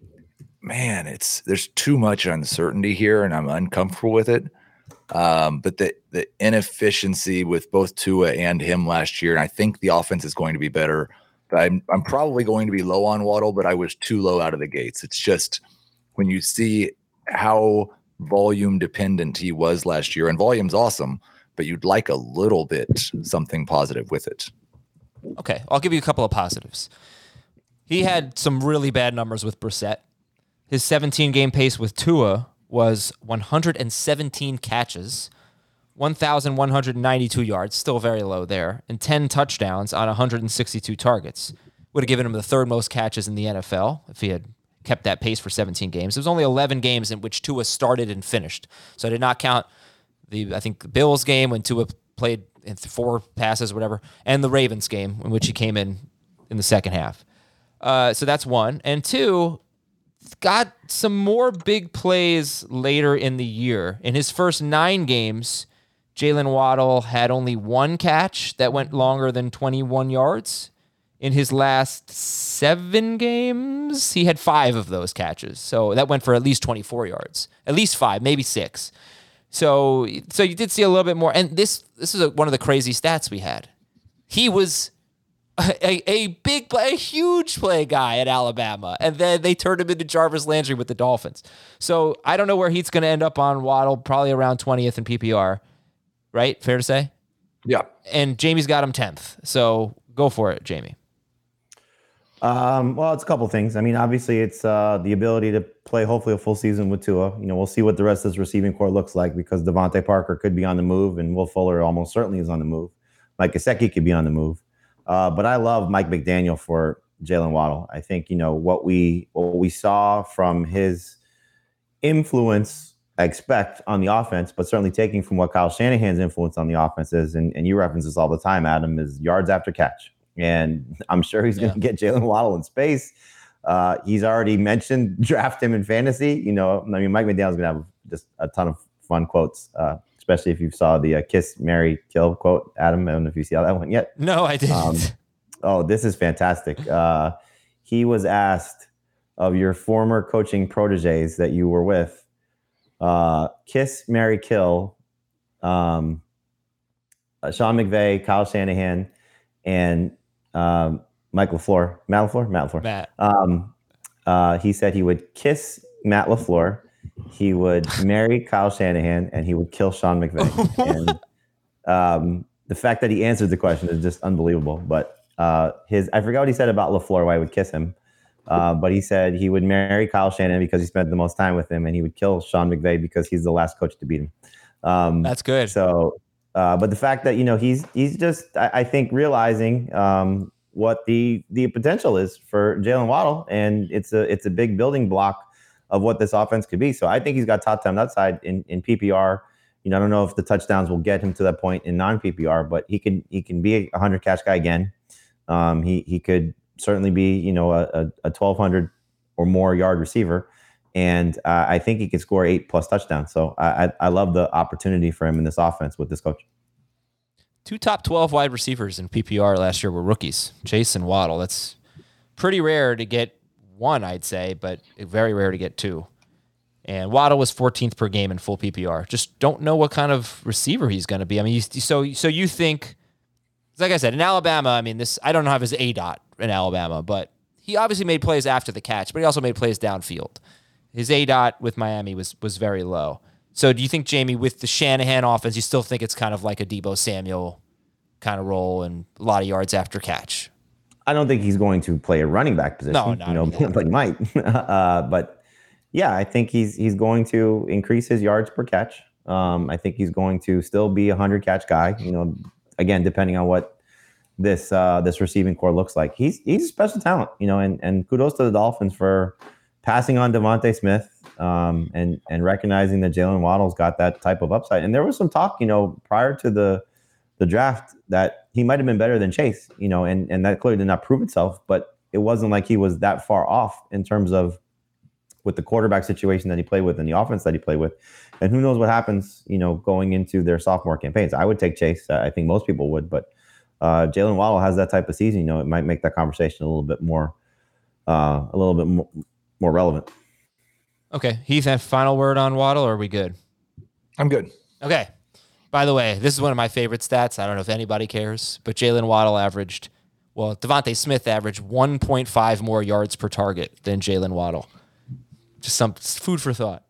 Man, it's there's too much uncertainty here, and I'm uncomfortable with it. Um, but the the inefficiency with both Tua and him last year, and I think the offense is going to be better. I'm I'm probably going to be low on Waddle, but I was too low out of the gates. It's just when you see how volume dependent he was last year, and volume's awesome, but you'd like a little bit something positive with it. Okay, I'll give you a couple of positives. He had some really bad numbers with Brissett. His seventeen-game pace with Tua was one hundred seventeen catches, one thousand one hundred ninety-two yards, still very low there, and ten touchdowns on one hundred sixty-two targets. Would have given him the third most catches in the N F L if he had kept that pace for seventeen games. It was only eleven games in which Tua started and finished. So I did not count the, I think, the Bills game when Tua played in four passes or whatever, and the Ravens game in which he came in in the second half. Uh, so that's one. And two, got some more big plays later in the year. In his first nine games, Jalen Waddle had only one catch that went longer than twenty-one yards. In his last seven games, he had five of those catches. So that went for at least twenty-four yards. At least five, maybe six. So so you did see a little bit more. And this this is a, one of the crazy stats we had. He was a, a big play, a huge play guy at Alabama. And then they turned him into Jarvis Landry with the Dolphins. So I don't know where he's going to end up on Waddle, probably around twentieth in P P R. Right? Fair to say? Yeah. And Jamie's got him tenth. So go for it, Jamie. Um, well, it's a couple things. I mean, obviously, it's uh, the ability to play hopefully a full season with Tua. You know, we'll see what the rest of this receiving core looks like because Devontae Parker could be on the move, and Will Fuller almost certainly is on the move. Mike Gesicki could be on the move. Uh, but I love Mike McDaniel for Jalen Waddle. I think, you know, what we what we saw from his influence, I expect, on the offense, but certainly taking from what Kyle Shanahan's influence on the offense is, and, and you reference this all the time, Adam, is yards after catch. And I'm sure he's going to yeah. get Jalen Waddle in space. Uh, he's already mentioned draft him in fantasy. You know, I mean, Mike McDaniel's going to have just a ton of fun quotes, uh, especially if you saw the uh, kiss, marry, kill quote. Adam, I don't know if you see how that went yet. No, I didn't. Um, oh, this is fantastic. Uh, he was asked of your former coaching proteges that you were with, uh, kiss, marry, kill, um, uh, Sean McVay, Kyle Shanahan, and Um, Mike LaFleur, Matt LaFleur, Matt LaFleur. Matt. Um, uh, he said he would kiss Matt LaFleur, he would marry Kyle Shanahan, and he would kill Sean McVay. And um, the fact that he answered the question is just unbelievable. But uh, his, I forgot what he said about LaFleur, why he would kiss him. Uh, but he said he would marry Kyle Shanahan because he spent the most time with him, and he would kill Sean McVay because he's the last coach to beat him. Um, That's good. So. Uh, but the fact that, you know, he's he's just, I, I think, realizing um, what the the potential is for Jalen Waddle, and it's a it's a big building block of what this offense could be. So I think he's got top ten upside in, in P P R. You know, I don't know if the touchdowns will get him to that point in non-P P R, but he can he can be a hundred catch guy again. Um, he he could certainly be, you know, a, a twelve hundred or more yard receiver. And uh, I think he could score eight plus touchdowns. So I, I I love the opportunity for him in this offense with this coach. Two top twelve wide receivers in P P R last year were rookies, Chase and Waddle. That's pretty rare to get one, I'd say, but very rare to get two. And Waddle was fourteenth per game in full P P R. Just don't know what kind of receiver he's going to be. I mean, you, so so you think, like I said, in Alabama, I mean, this I don't know if his A DOT in Alabama, but he obviously made plays after the catch, but he also made plays downfield. His A DOT with Miami was was very low. So do you think, Jamie, with the Shanahan offense, you still think it's kind of like a Deebo Samuel kind of role and a lot of yards after catch? I don't think he's going to play a running back position. No, no, you know, no. but he might. uh, but yeah, I think he's he's going to increase his yards per catch. Um, I think he's going to still be a hundred catch guy. You know, again, depending on what this uh, this receiving core looks like. He's he's a special talent. You know, and and kudos to the Dolphins for passing on Devontae Smith um, and and recognizing that Jalen Waddle's got that type of upside. And there was some talk, you know, prior to the the draft that he might have been better than Chase, you know, and, and that clearly did not prove itself. But it wasn't like he was that far off in terms of with the quarterback situation that he played with and the offense that he played with. And who knows what happens, you know, going into their sophomore campaigns. I would take Chase. I think most people would. But uh, Jalen Waddle has that type of season, you know, it might make that conversation a little bit more, uh, a little bit more, more relevant. Okay. Heath, have final word on Waddle, or are we good? I'm good. Okay. By the way, this is one of my favorite stats. I don't know if anybody cares, but Jalen Waddle averaged, well, Devontae Smith averaged one point five more yards per target than Jalen Waddle. Just some food for thought.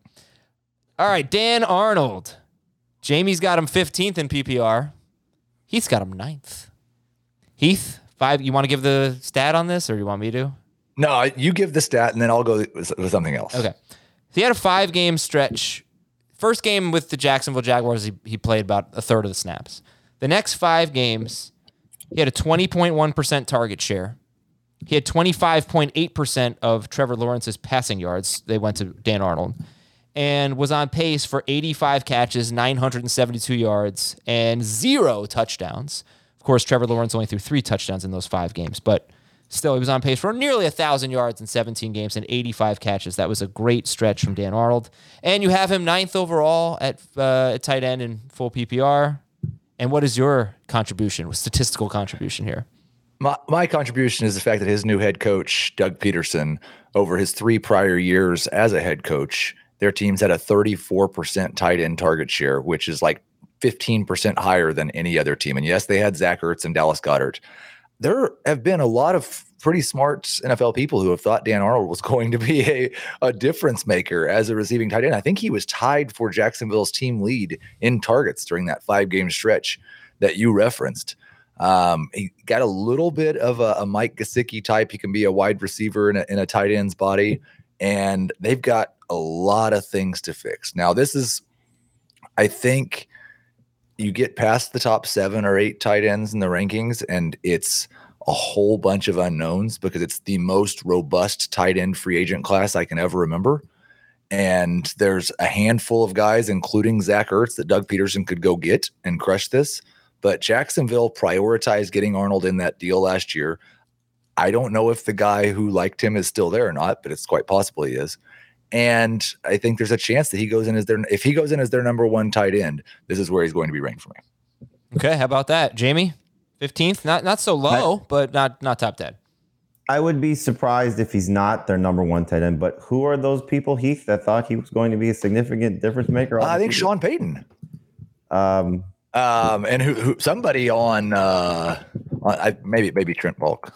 All right, Dan Arnold. Jamie's got him fifteenth in P P R. Heath's got him ninth. Heath, five. You want to give the stat on this, or you want me to? No, you give the stat, and then I'll go with, with something else. Okay. So he had a five-game stretch. First game with the Jacksonville Jaguars, he, he played about a third of the snaps. The next five games, he had a twenty point one percent target share. He had twenty-five point eight percent of Trevor Lawrence's passing yards. They went to Dan Arnold. And was on pace for eighty-five catches, nine hundred seventy-two yards, and zero touchdowns. Of course, Trevor Lawrence only threw three touchdowns in those five games, but still, he was on pace for nearly one thousand yards in seventeen games and eighty-five catches. That was a great stretch from Dan Arnold. And you have him ninth overall at, uh, at tight end in full P P R. And what is your contribution, statistical contribution here? My, my contribution is the fact that his new head coach, Doug Peterson, over his three prior years as a head coach, their teams had a thirty-four percent tight end target share, which is like fifteen percent higher than any other team. And yes, they had Zach Ertz and Dallas Goedert. There have been a lot of pretty smart N F L people who have thought Dan Arnold was going to be a, a difference maker as a receiving tight end. I think he was tied for Jacksonville's team lead in targets during that five-game stretch that you referenced. Um, he got a little bit of a, a Mike Gesicki type. He can be a wide receiver in a, in a tight end's body, and they've got a lot of things to fix. Now, this is, I think, you get past the top seven or eight tight ends in the rankings, and it's a whole bunch of unknowns because it's the most robust tight end free agent class I can ever remember. And there's a handful of guys, including Zach Ertz, that Doug Peterson could go get and crush this. But Jacksonville prioritized getting Arnold in that deal last year. I don't know if the guy who liked him is still there or not, but it's quite possible he is. And I think there's a chance that he goes in as their, if he goes in as their number one tight end, this is where he's going to be ranked for me. Okay, how about that, Jamie? fifteenth, not not so low, I, but not not top ten. I would be surprised if he's not their number one tight end. But who are those people, Heath, that thought he was going to be a significant difference maker? Uh, I think Sean Payton. Um, um, and who, who somebody on, uh, on I, maybe maybe Trent Bulk.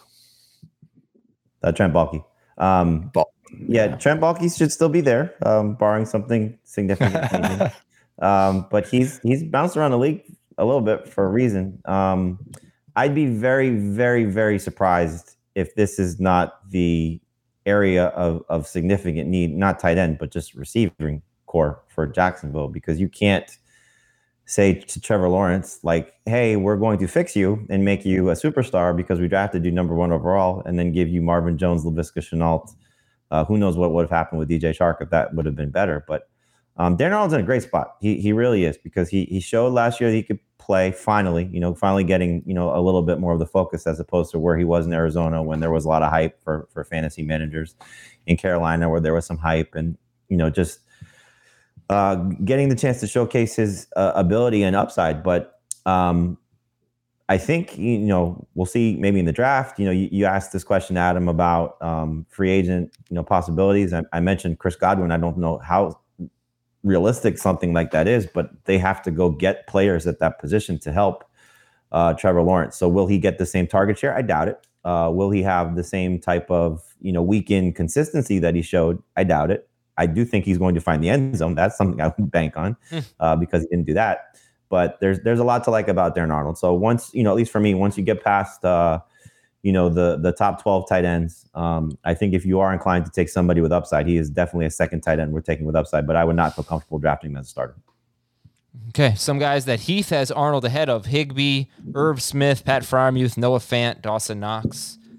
Uh, Trent Baalke. Um, Bulk. Yeah, Trent Baalke should still be there, um, barring something significant. um, but he's he's bounced around the league a little bit for a reason. Um, I'd be very, very, very surprised if this is not the area of, of significant need, not tight end, but just receiving core for Jacksonville, because you can't say to Trevor Lawrence, like, hey, we're going to fix you and make you a superstar because we drafted you number one overall, and then give you Marvin Jones, Laviska Shenault. Uh, who knows what would have happened with D J Chark if that would have been better. But um, Dan Arnold's in a great spot. He he really is, because he he showed last year that he could play finally, you know, finally getting, you know, a little bit more of the focus as opposed to where he was in Arizona when there was a lot of hype for, for fantasy managers, in Carolina where there was some hype, and, you know, just uh, getting the chance to showcase his uh, ability and upside. But um, I think, you know, we'll see maybe in the draft. You know, you, you asked this question, Adam, about um, free agent, you know, possibilities. I, I mentioned Chris Godwin. I don't know how realistic something like that is, but they have to go get players at that position to help uh, Trevor Lawrence. So will he get the same target share? I doubt it. Uh, will he have the same type of, you know, weekend consistency that he showed? I doubt it. I do think he's going to find the end zone. That's something I would bank on uh, because he didn't do that. But there's there's a lot to like about Dan Arnold. So once, you know, at least for me, once you get past, uh, you know, the the top twelve tight ends, um, I think if you are inclined to take somebody with upside, he is definitely a second tight end we're taking with upside. But I would not feel comfortable drafting him as a starter. Okay, some guys that Heath has Arnold ahead of: Higbee, Irv Smith, Pat Freiermuth, Noah Fant, Dawson Knox.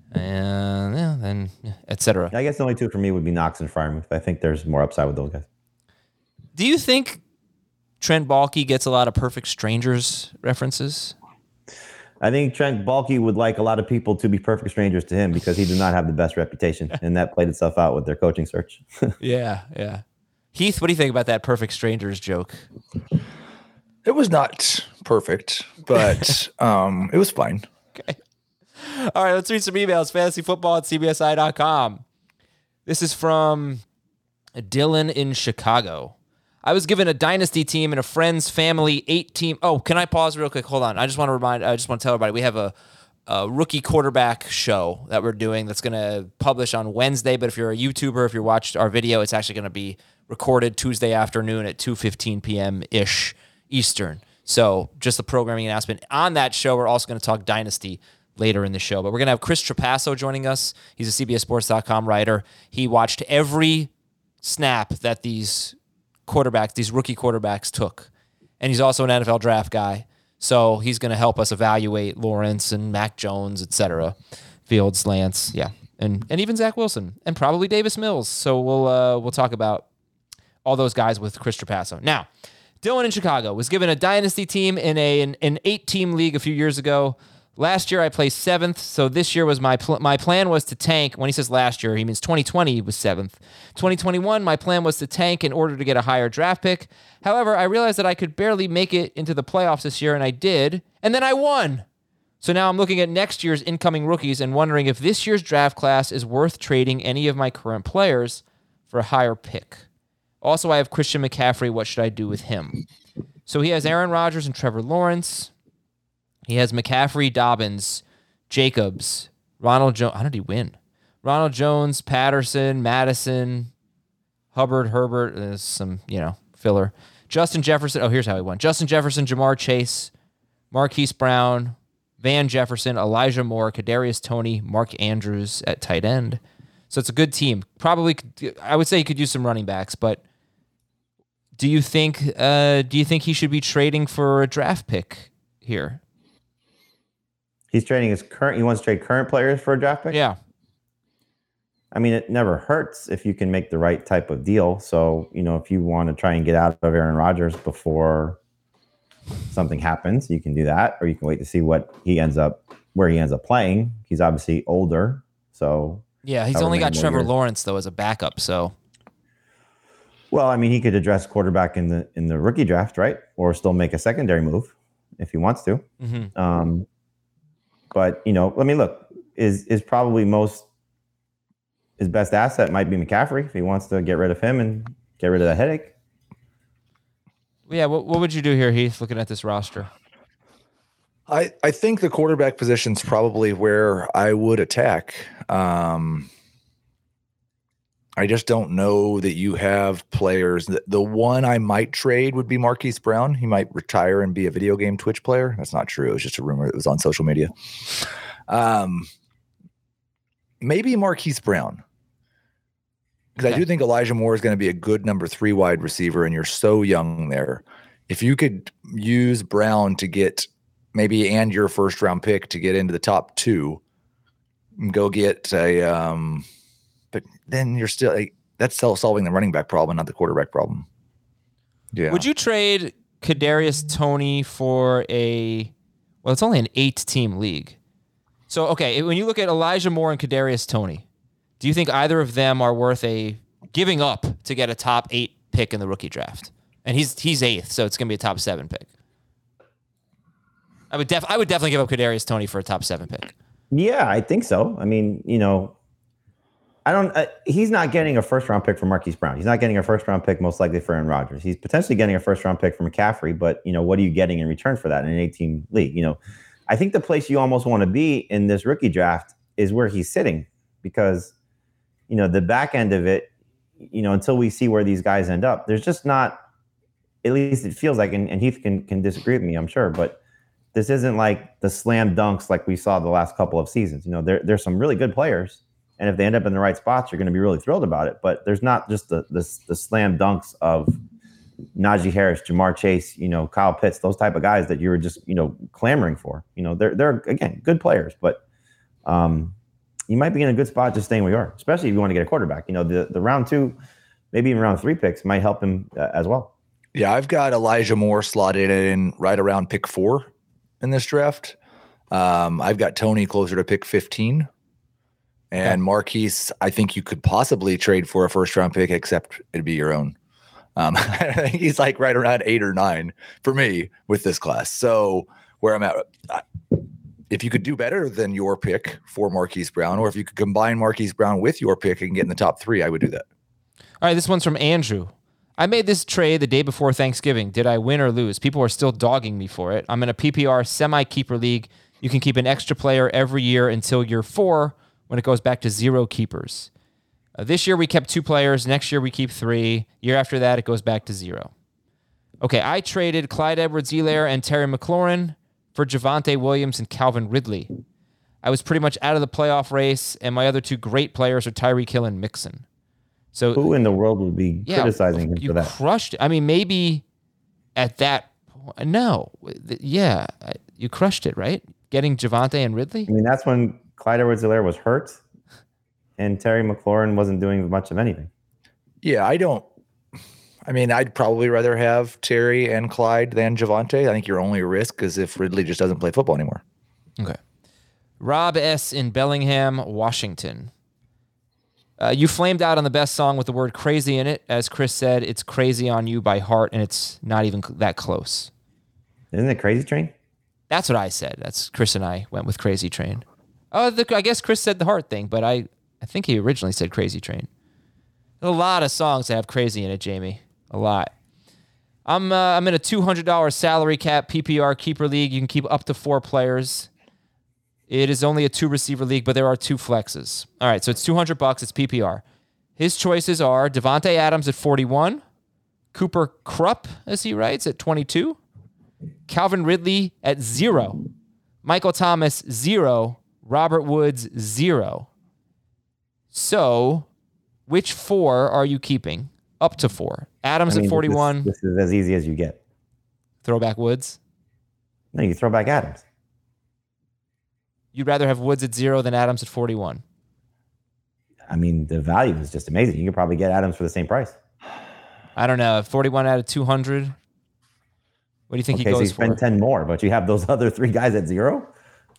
and yeah, then et cetera. I guess the only two for me would be Knox and Freiermuth. I think there's more upside with those guys. Do you think Trent Baalke gets a lot of Perfect Strangers references? I think Trent Baalke would like a lot of people to be perfect strangers to him because he did not have the best reputation, and that played itself out with their coaching search. yeah, yeah. Heath, what do you think about that Perfect Strangers joke? It was not perfect, but um, it was fine. Okay. All right, let's read some emails. Fantasy football at C B S I dot com. This is from Dylan in Chicago. I was given a dynasty team and a friend's family eight team. Oh, can I pause real quick? Hold on. I just want to remind, I just want to tell everybody we have a, a rookie quarterback show that we're doing that's going to publish on Wednesday. But if you're a YouTuber, if you watched our video, it's actually going to be recorded Tuesday afternoon at two fifteen p.m. ish Eastern. So just a programming announcement. On that show, we're also going to talk dynasty later in the show. But we're going to have Chris Trapasso joining us. He's a C B S Sports dot com writer. He watched every snap that these quarterbacks, these rookie quarterbacks took. And he's also an N F L draft guy. So he's going to help us evaluate Lawrence and Mac Jones, et cetera. Fields, Lance, yeah. And and even Zach Wilson and probably Davis Mills. So we'll uh, we'll talk about all those guys with Chris Trapasso. Now, Dylan in Chicago was given a dynasty team in a an, an eight-team league a few years ago. Last year I placed seventh, so this year was my pl- my plan was to tank. When he says last year, he means twenty twenty was seventh. twenty twenty-one, my plan was to tank in order to get a higher draft pick. However, I realized that I could barely make it into the playoffs this year, and I did, and then I won. So now I'm looking at next year's incoming rookies and wondering if this year's draft class is worth trading any of my current players for a higher pick. Also, I have Christian McCaffrey. What should I do with him? So he has Aaron Rodgers and Trevor Lawrence. He has McCaffrey, Dobbins, Jacobs, Ronald Jones. How did he win? Ronald Jones, Patterson, Madison, Hubbard, Herbert. There's some, you know, filler. Justin Jefferson. Oh, here's how he won. Justin Jefferson, Jamar Chase, Marquise Brown, Van Jefferson, Elijah Moore, Kadarius Toney, Mark Andrews at tight end. So it's a good team. Probably, I would say he could use some running backs, but do you think uh, do you think he should be trading for a draft pick here? He's trading his current. He wants to trade current players for a draft pick. Yeah. I mean, it never hurts if you can make the right type of deal. So, you know, if you want to try and get out of Aaron Rodgers before something happens, you can do that, or you can wait to see what he ends up, where he ends up playing. He's obviously older, so yeah, he's only got Trevor years. Lawrence though as a backup. So, well, I mean, he could address quarterback in the in the rookie draft, right, or still make a secondary move if he wants to. Mm-hmm. Um, but you know, I mean, look, is is probably most his best asset might be McCaffrey if he wants to get rid of him and get rid of that headache. Yeah, what what would you do here, Heath, looking at this roster? I, I think the quarterback position's probably where I would attack. Um, I just don't know that you have players. The, the one I might trade would be Marquise Brown. He might retire and be a video game Twitch player. That's not true. It was just a rumor that was on social media. Um, maybe Marquise Brown. Because okay. I do think Elijah Moore is going to be a good number three wide receiver, and you're so young there. If you could use Brown to get maybe and your first round pick to get into the top two, go get a um, but then you're still like, that's still solving the running back problem, not the quarterback problem. Yeah. Would you trade Kadarius Toney for a? Well, it's only an eight-team league. So okay, when you look at Elijah Moore and Kadarius Toney, do you think either of them are worth a giving up to get a top eight pick in the rookie draft? And he's he's eighth, so it's going to be a top seven pick. I would def I would definitely give up Kadarius Toney for a top seven pick. Yeah, I think so. I mean, you know, I don't. Uh, he's not getting a first round pick for Marquise Brown. He's not getting a first round pick most likely for Aaron Rodgers. He's potentially getting a first round pick for McCaffrey, but you know, what are you getting in return for that in an eight-team league? You know, I think the place you almost want to be in this rookie draft is where he's sitting, because you know the back end of it, you know, until we see where these guys end up, there's just not. At least it feels like, and, and Heath can can disagree with me, I'm sure, but this isn't like the slam dunks like we saw the last couple of seasons. You know, there there's some really good players, and if they end up in the right spots, you're going to be really thrilled about it. But there's not just the the, the slam dunks of Najee Harris, Jamar Chase, you know, Kyle Pitts, those type of guys that you were just, you know, clamoring for. You know, they're they're again good players, but um, you might be in a good spot just staying where you are, especially if you want to get a quarterback. You know, the, the round two, maybe even round three picks might help him uh, as well. Yeah, I've got Elijah Moore slotted in right around pick four in this draft. Um, I've got Tony closer to pick fifteen. And okay. Marquise, I think you could possibly trade for a first-round pick, except it'd be your own. Um, I think he's like right around eight or nine for me with this class. So where I'm at, if you could do better than your pick for Marquise Brown, or if you could combine Marquise Brown with your pick and get in the top three, I would do that. All right, this one's from Andrew. I made this trade the day before Thanksgiving. Did I win or lose? People are still dogging me for it. I'm in a P P R semi-keeper league. You can keep an extra player every year until year four when it goes back to zero keepers. Uh, this year we kept two players. Next year we keep three. Year after that, it goes back to zero. Okay, I traded Clyde Edwards-Helaire and Terry McLaurin for Javonte Williams and Calvin Ridley. I was pretty much out of the playoff race, and my other two great players are Tyreek Hill and Mixon. So who in the world would be yeah, criticizing him you for that? Crushed it. I mean, maybe at that point, no. Yeah, you crushed it, right? Getting Javonte and Ridley? I mean, that's when Clyde Edwards-Helaire was hurt, and Terry McLaurin wasn't doing much of anything. Yeah, I don't. I mean, I'd probably rather have Terry and Clyde than Javonte. I think your only risk is if Ridley just doesn't play football anymore. Okay. Rob S. in Bellingham, Washington. Uh, you flamed out on the best song with the word crazy in it. As Chris said, it's Crazy on You by Heart, and it's not even that close. Isn't it Crazy Train? That's what I said. That's Chris and I went with Crazy Train. Oh, the, I guess Chris said the Heart thing, but I, I think he originally said Crazy Train. A lot of songs that have crazy in it, Jamie. A lot. I'm uh, I'm in a two hundred dollars salary cap P P R keeper league. You can keep up to four players. It is only a two receiver league, but there are two flexes. All right, so it's two hundred bucks. It's P P R. His choices are Devontae Adams at forty-one, Cooper Kupp, as he writes, at twenty-two, Calvin Ridley at zero, Michael Thomas zero, Robert Woods zero. So, which four are you keeping? Up to four. Adams I mean, at forty-one. This, this is as easy as you get. Throwback Woods? No, you throw back Adams. You'd rather have Woods at zero than Adams at forty-one? I mean, the value is just amazing. You could probably get Adams for the same price. I don't know. forty-one out of two hundred? What do you think okay, he goes so you for? spend ten more, but you have those other three guys at zero?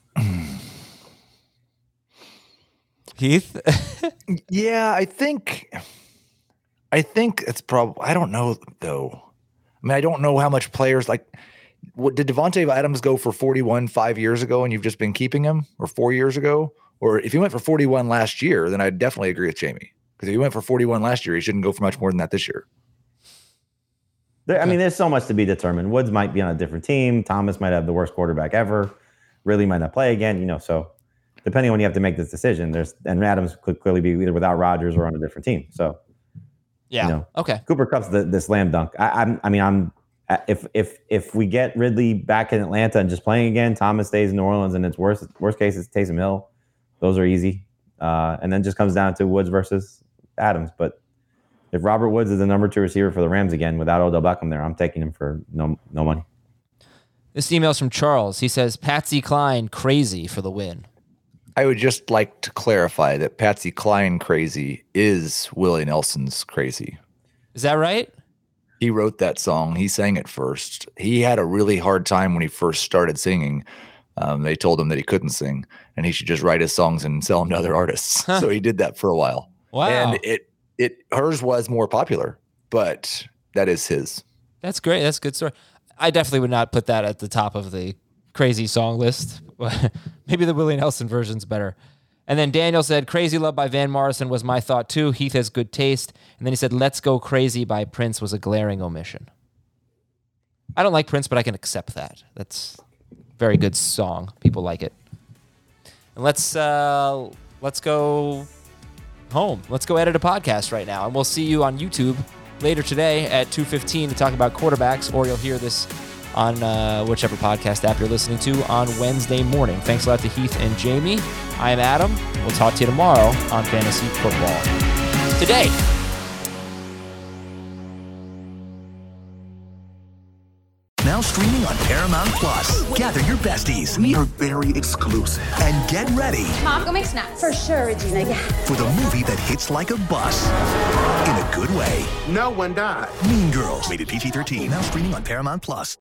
Heath? Yeah, I think... I think it's probably, I don't know though. I mean, I don't know how much players like, what, did Devontae Adams go for forty-one five years ago and you've just been keeping him, or four years ago? Or if he went for forty-one last year, then I'd definitely agree with Jamie. Because if he went for forty-one last year, he shouldn't go for much more than that this year. There, I mean, there's so much to be determined. Woods might be on a different team. Thomas might have the worst quarterback ever. Really might not play again, you know, so depending on when you have to make this decision, there's, and Adams could clearly be either without Rodgers or on a different team. So, yeah. You know, okay. Cooper Kupp's the, the slam dunk. I, I'm, I mean, I'm if if if we get Ridley back in Atlanta and just playing again, Thomas stays in New Orleans, and it's worst worst case it's Taysom Hill. Those are easy, uh, and then just comes down to Woods versus Adams. But if Robert Woods is the number two receiver for the Rams again without Odell Beckham there, I'm taking him for no no money. This email's from Charles. He says Patsy Cline crazy for the win. I would just like to clarify that Patsy Cline crazy is Willie Nelson's crazy. Is that right? He wrote that song. He sang it first. He had a really hard time when he first started singing. Um, they told him that he couldn't sing and he should just write his songs and sell them to other artists. Huh. So he did that for a while. Wow. And it, it, hers was more popular, but that is his. That's great. That's a good story. I definitely would not put that at the top of the crazy song list. Maybe the Willie Nelson version's better. And then Daniel said, Crazy Love by Van Morrison was my thought too. Heath has good taste. And then he said, Let's Go Crazy by Prince was a glaring omission. I don't like Prince, but I can accept that. That's a very good song. People like it. And let's uh, let's go home. Let's go edit a podcast right now. And we'll see you on YouTube later today at two fifteen to talk about quarterbacks, or you'll hear this on uh, whichever podcast app you're listening to on Wednesday morning. Thanks a lot to Heath and Jamie. I am Adam. We'll talk to you tomorrow on Fantasy Football Today. Now Now streaming on Paramount Plus. Gather your besties. We are very exclusive. And get ready. Mom, go make snacks. For sure, Regina. Yeah. For the movie that hits like a bus. In a good way. No one died. Mean Girls. Rated P G thirteen. Now streaming on Paramount Plus.